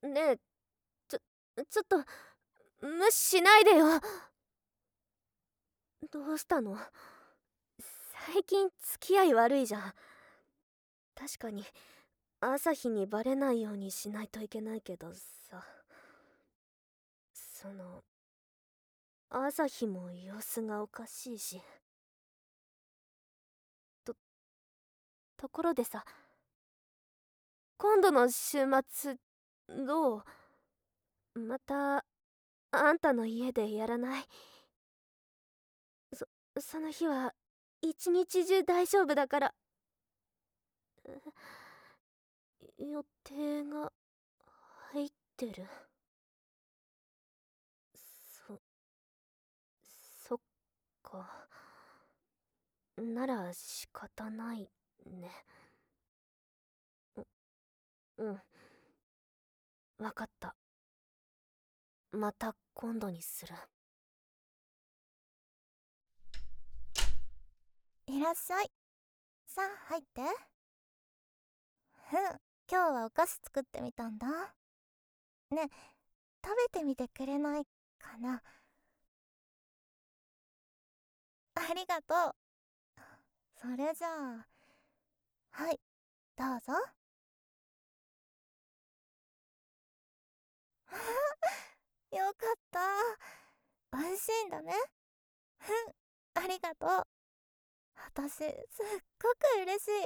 ねえ、ちょっと無視しないでよ。どうしたの？最近付き合い悪いじゃん。確かに朝日にバレないようにしないといけないけどさ、その朝日も様子がおかしいし。とところでさ、今度の週末どう？またあんたの家でやらない？そその日は一日中大丈夫だから。予定が入ってる。そそっか。なら仕方ないね。うん、わかった。また今度にする。 いらっしゃい。さあ入って。今日はお菓子作ってみたんだ。ね、食べてみてくれないかな。ありがとう。それじゃあ、はい、どうぞ。よかった。美味しいんだね。ありがとう。私すっごく嬉しい。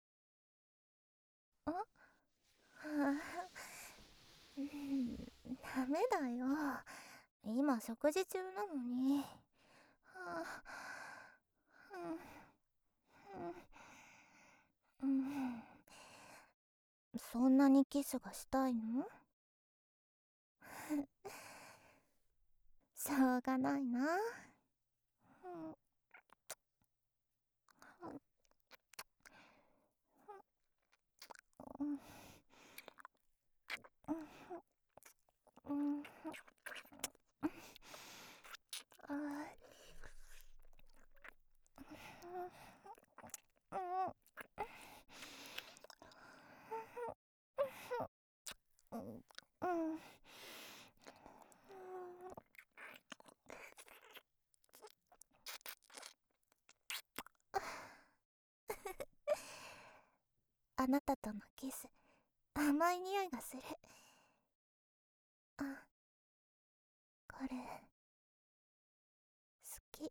ダメだよ。今食事中なのに。そんなにキスがしたいの？しょうがないな。あなたとのキス、甘い匂いがする。あ、これ好き。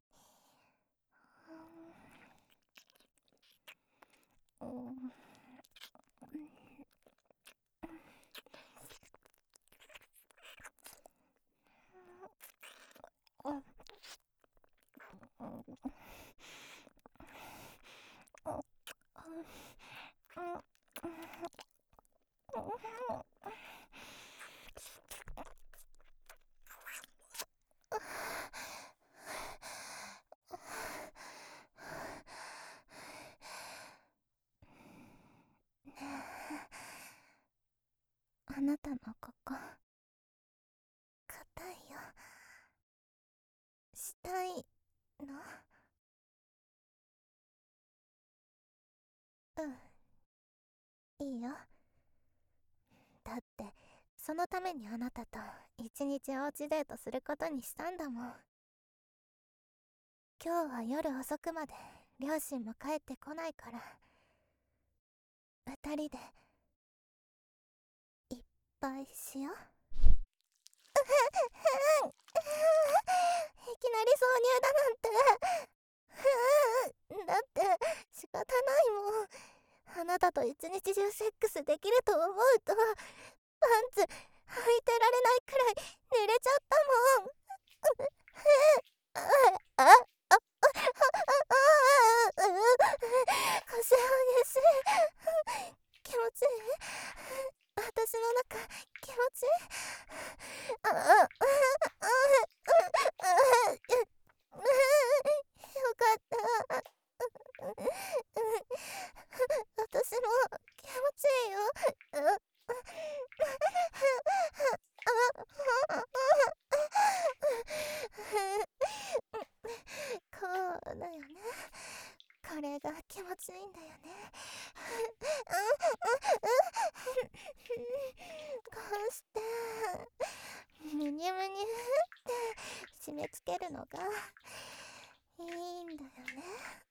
あなたのここ硬いよ。したいの？いいよ。だってそのためにあなたと一日おうちデートすることにしたんだもん。今日は夜遅くまで両親も帰ってこないから、二人でいっぱいしよう。いきなり挿入だなんて。だって仕方ないもん。あなたと一日中セックスできると思うと、パンツ履いてられないくらい濡れちゃったもん。腰激しい。気持ちいい？私の中気持ちいい？よかった。私も気持ちいいよ。こうだよね。これが気持ちいいんだよね。 こうしてむにゅむにゅって締め付けるのがいいんだよね。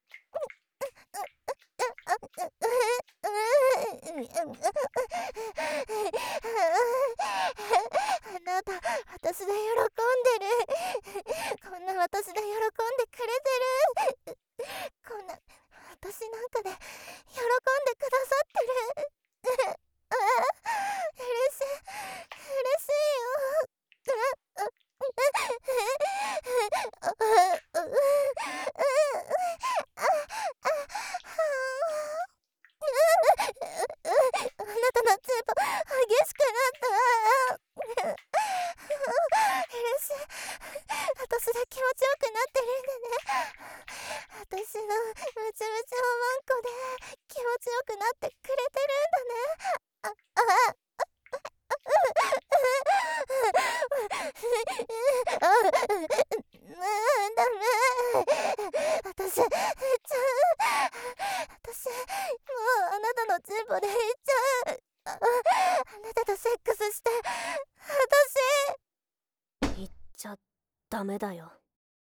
あなた、私で喜んでる。こんな私で喜んでくれてる。こんな私なんかで喜んでくださってる。嬉しいよ。あなたのツーポ激しくなった。嬉しい。私で気持ちよくなってるんだね。私のムチムチおまんこで気持ちよくなってくれてるんだね。ダメ。私もうあなたのチンポでいっちゃう。あなたとセックスして言っちゃダメだよ。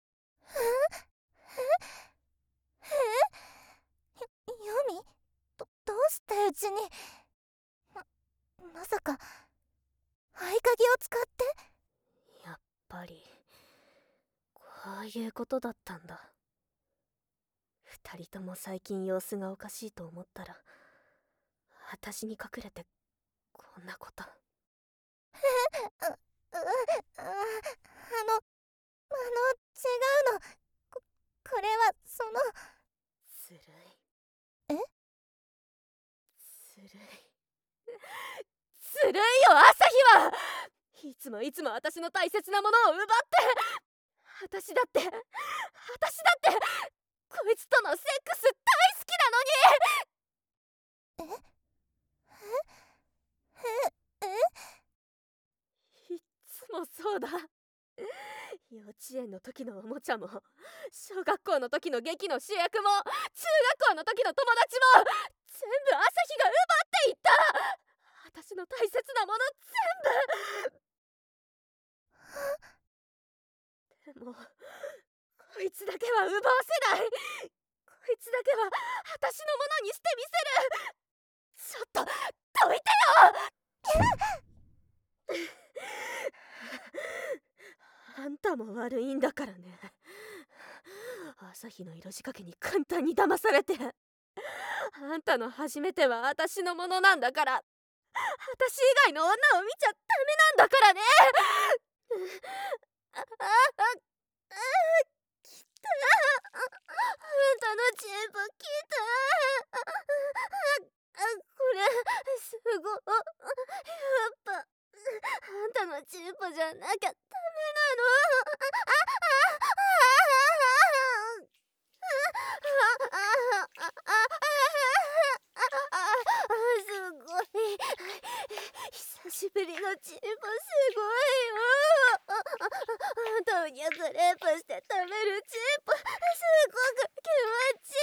ヨミ、どうしてうちにまさか合鍵を使って？ やっぱりこういうことだったんだ。二人とも最近様子がおかしいと思ったら私に隠れてこんなこと。 違うの。これはずるい。 え？ ずるい。ずるいよ朝日は。いつも私の大切なものを奪って。私だってこいつとのセックス大好きなのに。いつもそうだ。幼稚園の時のおもちゃも小学校の時の劇の主役も中学校の時の友達も全部朝日が奪っていった。私の大切なもの全部。でもこいつだけは奪わせない。こいつだけは私のものにしてみせる。ちょっとどいてよ。あんたも悪いんだからね。朝日の色仕掛けに簡単に騙されて。あんたの初めては私のものなんだから。私以外の女を見ちゃダメなんだからね。きた。あんたのチンポきた。これすごい。やっぱあんたのチンポじゃなきゃダメなの。すごい。久しぶりのチンポすごいよ。あんたをニャクレープして食べるチンポすごく気持ちいい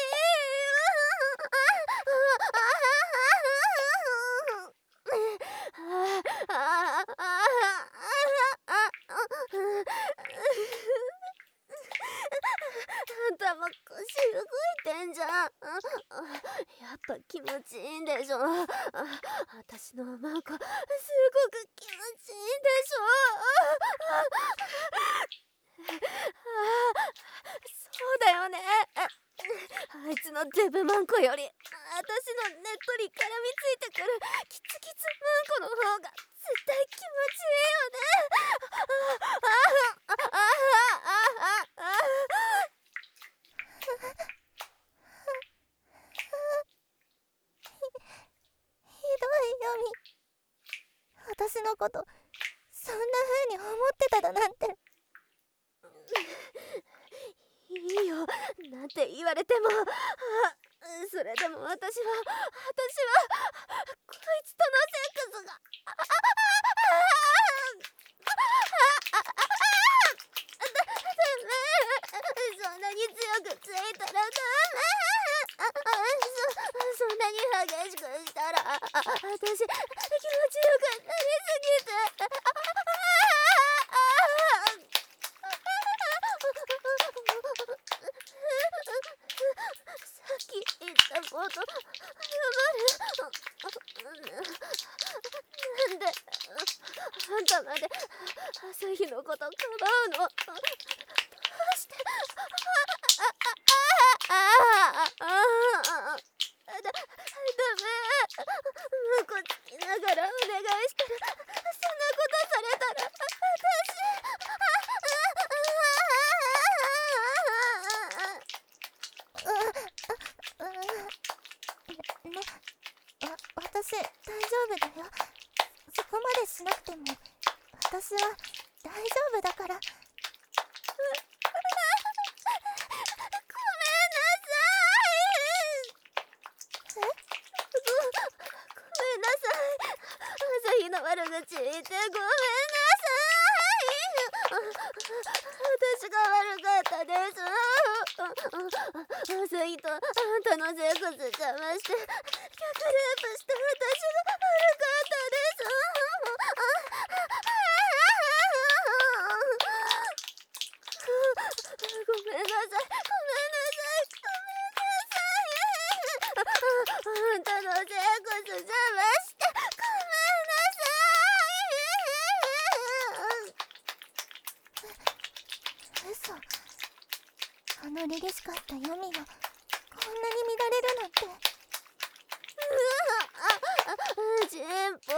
あんたも腰動いてんじゃん。やっぱ気持ちいいんでしょ。私のおまんこすごく気持ちいいんでしょ。そうだよね。あいつのデブマンコより私のねっとり絡みついてくるキツキツマンコの方が絶対気持ちいいよね。 ひどいヨミ。私のことそんな風に思ってただなんて。 いいよなんて言われても。それでも私はこいつとのセックスがそんなに強くついたらダメ。そんなに激しくしたら私気持ちよくなりすぎて。さっき言ったこと謝る。なんであんたまで朝日のことかばうの。どうして。ダメ。ムコつきながらお願いしたら、そんなことされたら私大丈夫だよ。そこまでしなくても私は大丈夫だから。 朝日の悪口言ってごめんなさい。私が悪かったです。朝日とあんたのセックス邪魔して逆レイプした私が悪かったです。ごめんなさい、ごめんなさい、ごめんなさい。あんたのセックス邪魔してごめんな嘘。あの凛々しかったユミがこんなに乱れるなんて。 チンポチンポチン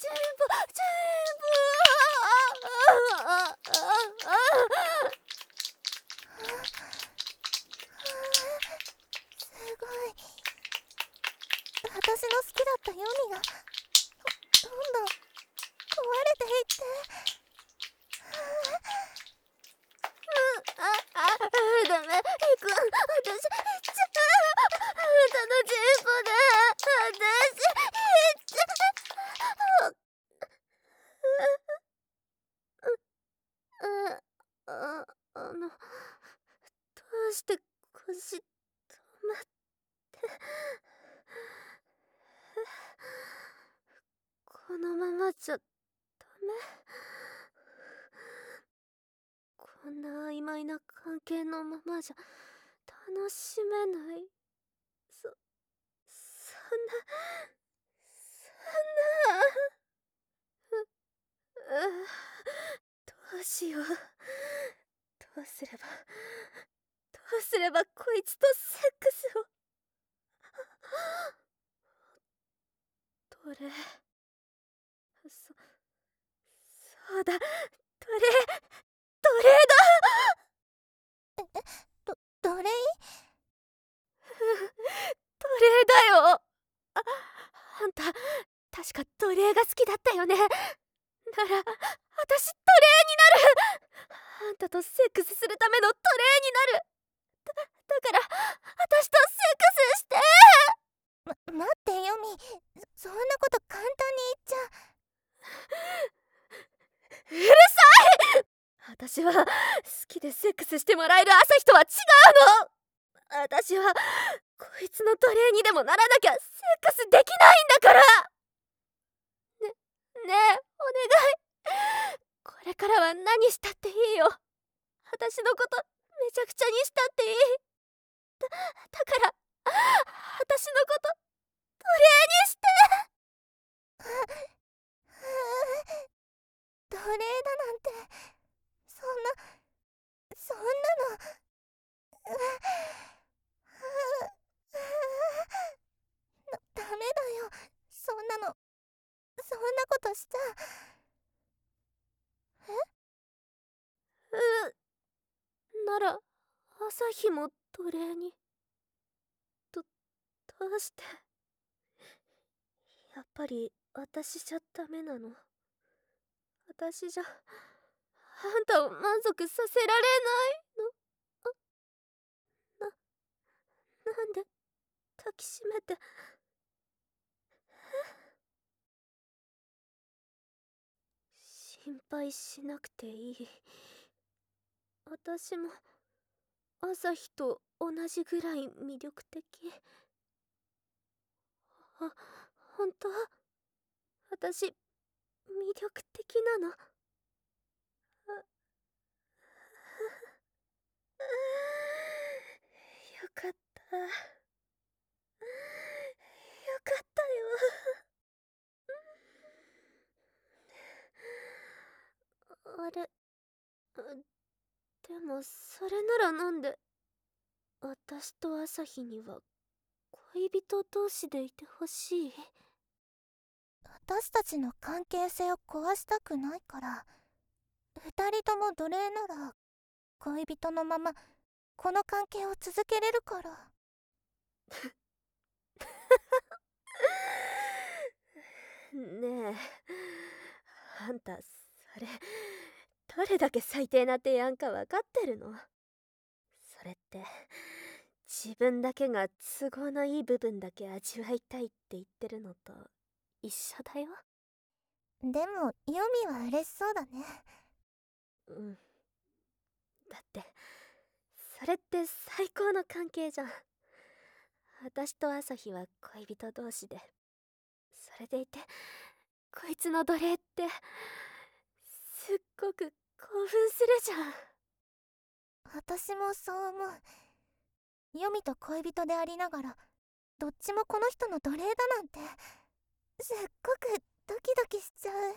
すごい。私の好きだったユミがどんどん壊れていって。 ダメ、行く。私行っちゃう。あんたのチンポで私行っちゃう。どうして腰止まって。このままじゃダメ。こんな曖昧な関係のままじゃ楽しめない。そんなどうしよう。どうすればこいつとセックスを。奴隷。そうだ、奴隷だ。 奴隷？ 奴隷だよ。あんた確か奴隷が好きだったよね。なら私奴隷になる。あんたとセックスするための奴隷になる。だから私とセックスして。 待ってユミ、そんなこと簡単に言っちゃ。 うるさい。私は好きでセックスしてもらえる朝日とは違うの。私はこいつの奴隷にでもならなきゃセックスできないんだから。ねえお願い。これからは何したっていいよ。私のことめちゃくちゃにしたっていい。だから私のこと奴隷にして。 奴隷だなんてそんなの。ダメだよ、そんなことしちゃ。 なら朝日も奴隷に。どうして。やっぱり私じゃダメなの。私じゃあんたを満足させられないの。なんで抱きしめて。心配しなくていい。私も朝日と同じぐらい魅力的。 本当？私、魅力的なの？よかった。よかったよ。あれ、でもそれならなんで、私と朝日には恋人同士でいてほしい？ 私たちの関係性を壊したくないから。二人とも奴隷なら恋人のままこの関係を続けれるから。 ねえ、あんたそれどれだけ最低な提案か分かってるの？それって自分だけが都合のいい部分だけ味わいたいって言ってるのと一緒だよ。 でもユミは嬉しそうだね。 うん。だってそれって最高の関係じゃん。私と朝日は恋人同士で、それでいてこいつの奴隷ってすっごく興奮するじゃん。 私もそう思う。ユミと恋人でありながらどっちもこの人の奴隷だなんて、すっごくドキドキしちゃう。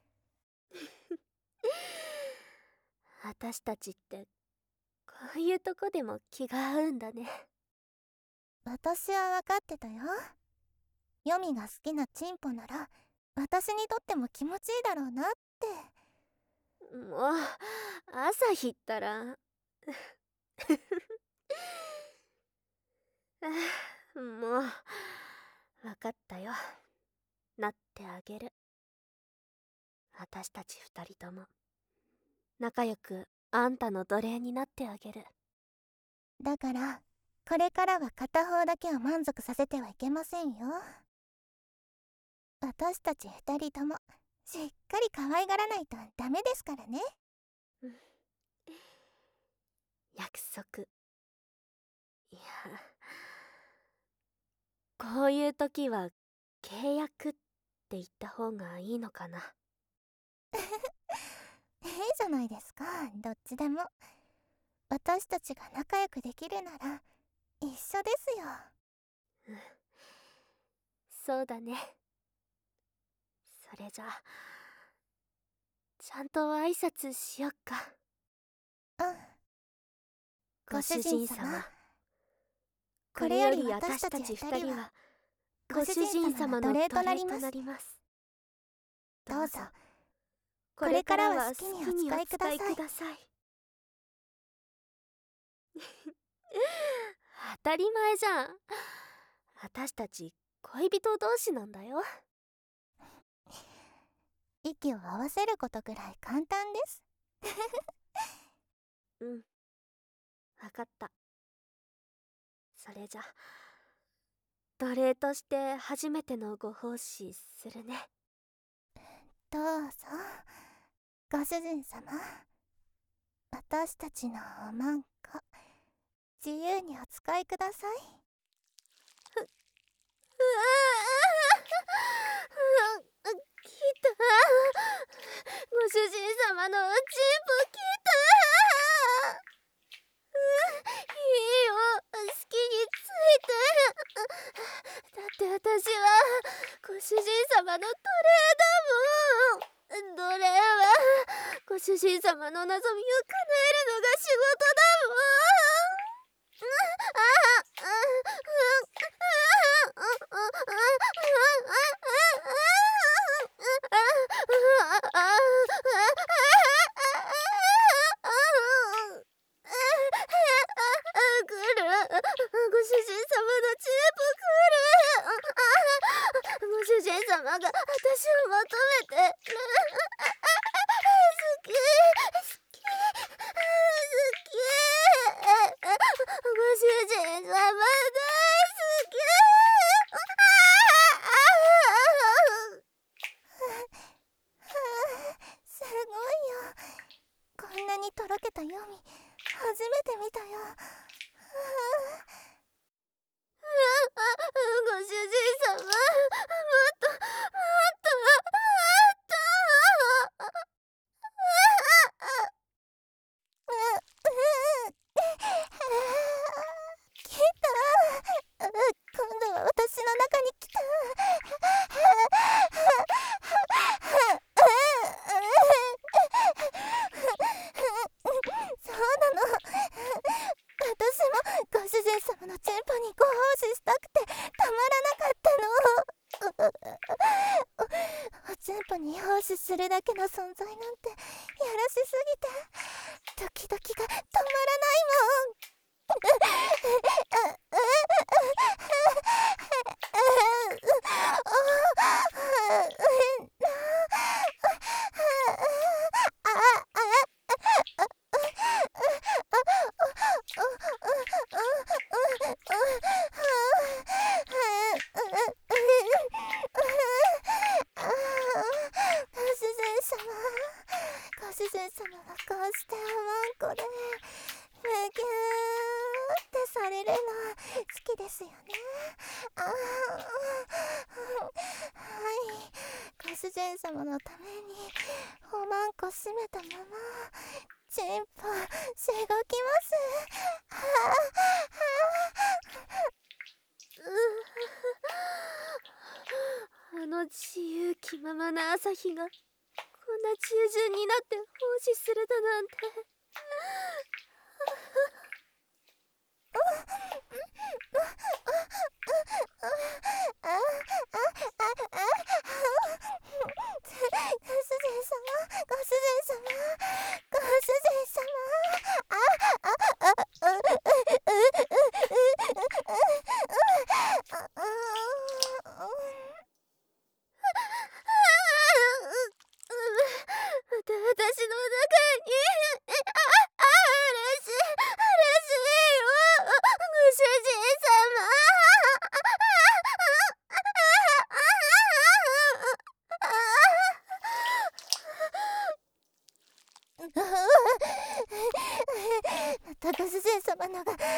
私たちってこういうとこでも気が合うんだね。 私は分かってたよ。ユミが好きなチンポなら私にとっても気持ちいいだろうなって。 もう朝日ったらもう分かったよ。なってあげる。私たち二人とも仲良くあんたの奴隷になってあげる。 だからこれからは片方だけを満足させてはいけませんよ。私たち二人ともしっかり可愛がらないとダメですからね。 約束。いや、こういう時は契約って言った方がいいのかな。 いいじゃないですか、どっちでも。私たちが仲良くできるなら一緒ですよ。 そうだね。それじゃあちゃんと挨拶しよっか。 うん。 ご主人様、ここれよりれより私たち私たち二人は二人はごご主主人人様の様の奴隷奴隷ととなります。 なります。 どうぞこれからは好これからは好きにおきにお使いください。 使いください。当たり前じゃん。私たち恋人同士なんだよ。 息を合わせることぐらい簡単です。 うん、わかった。それじゃ奴隷として初めてのご奉仕するね。 どうぞご主人様、私たちのおまんこ自由にお使いください。 来た。ご主人様のチンポ来た。いいよ、好きについて。だって私はご主人様の奴隷だもん。奴隷はご主人様の望みを叶えるのが仕事だもん。来る。ご主人様のチンポ来る。ご主人様が私を求めてる。好き好き好き。ご主人様大好き。 すごいよ。こんなにとろけたユミ初めて見たよ。 ご主人様、もっ子したくてたまらなかったの。おちんぽに奉仕するだけの存在なんてやらしすぎてドキドキが止まらないもん。ご主人様がこうしておまんこでむぎゅーってされるの好きですよね。はい、ご主人様のためにおまんこ閉めたままチンポしごきます。 あの自由気ままな朝日がこんな従順になって奉仕するだなんて。私の中に嬉しいよ、ご主人様。 またご主人様のが私に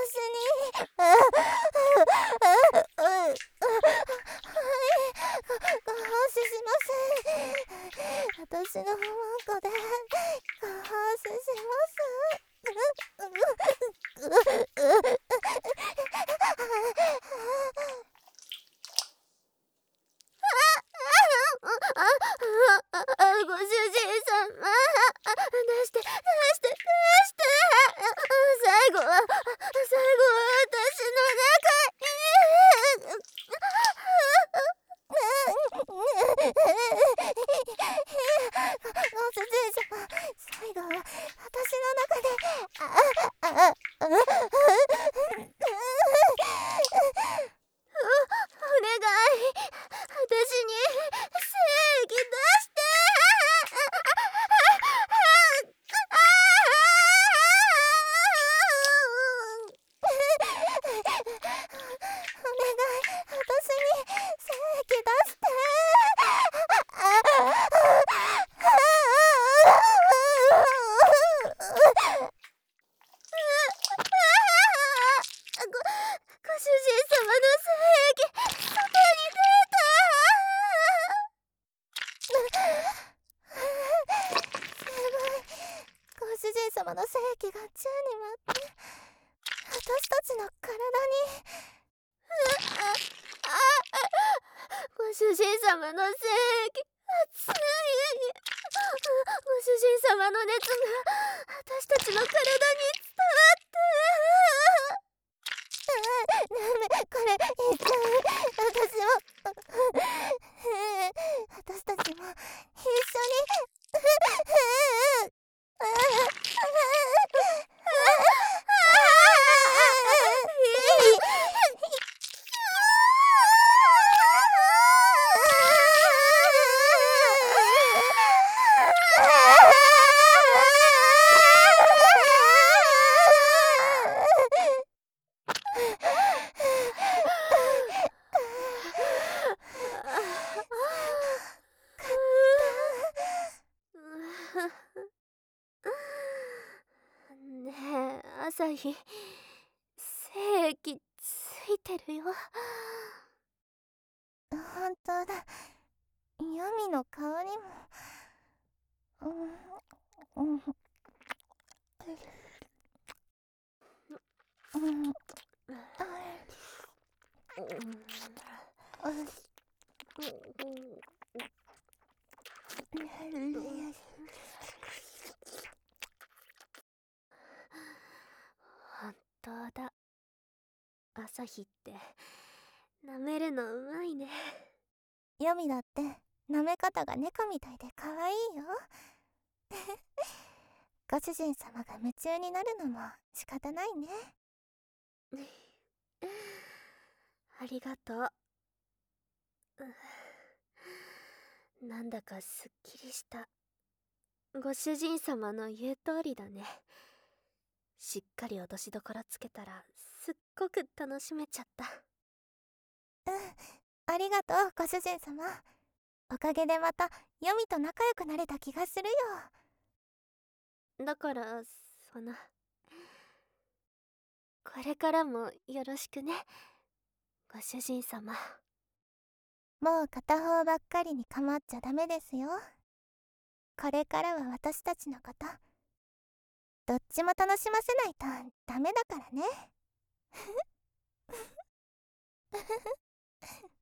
ご奉仕します。私のおまんこでご奉仕します。 ご主人様、出して最後は私の中に。 ご主人様、最後は私の中でお願い、私に正義出して。 お願い、私に正義出して。 ご主人様の正義、外に出た。 すごい、ご主人様の正義が宙に舞って私たちの体に。 ご主人様の正義、熱い。ご主人様の熱が私たちの体に伝わって。 これ言っちゃう。私たちも一緒にねえ、朝日、正義ついてるよ。 本当だ。ヤミの顔にも。 本当だ。朝日っって舐めるのうまいね。 ヨミだって舐め方が猫みたいで可愛いよ。ご主人様が夢中になるのも仕方ないね。 ありがとう。なんだかすっきりした。ご主人様の言う通りだね。しっかり落としどころつけたらすっごく楽しめちゃった。 ありがとうご主人様。おかげでまたヨミと仲良くなれた気がするよ。 だからこれからもよろしくね、ご主人様。 もう片方ばっかりに構っちゃダメですよ。これからは私たちのことどっちも楽しませないとダメだからね。